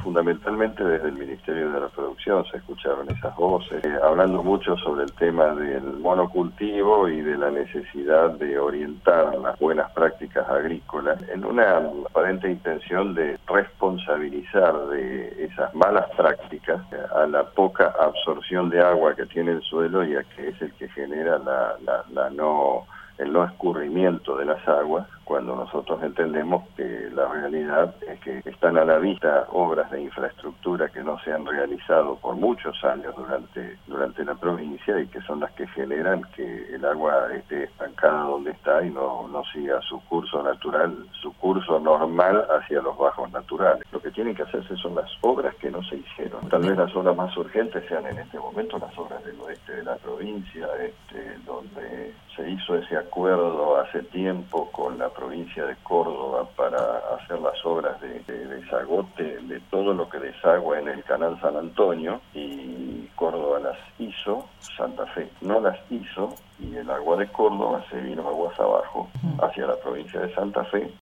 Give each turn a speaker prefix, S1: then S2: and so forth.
S1: fundamentalmente desde el Ministerio de la Producción se escucharon esas voces, hablando mucho sobre el tema del monocultivo y de la necesidad de orientar las buenas prácticas agrícolas en una aparente intención de responsabilizar de esas malas prácticas a la poca absorción de agua que tiene el suelo y a que es el que genera el no escurrimiento de las aguas, cuando nosotros entendemos que la realidad es que están a la vista obras de infraestructura que no se han realizado por muchos años durante la provincia y que son las que generan que el agua esté estancada donde está y no siga su curso natural, su curso normal hacia los bajos naturales. Lo que tienen que hacerse son las obras que no se hicieron. Tal vez las obras más urgentes sean en este momento las obras del oeste de la provincia, donde se hizo ese acuerdo hace tiempo con la provincia de Córdoba para hacer las obras de desagote de todo lo que desagua en el canal San Antonio, y Córdoba las hizo, Santa Fe no las hizo, y el agua de Córdoba se vino aguas abajo hacia la provincia de Santa Fe.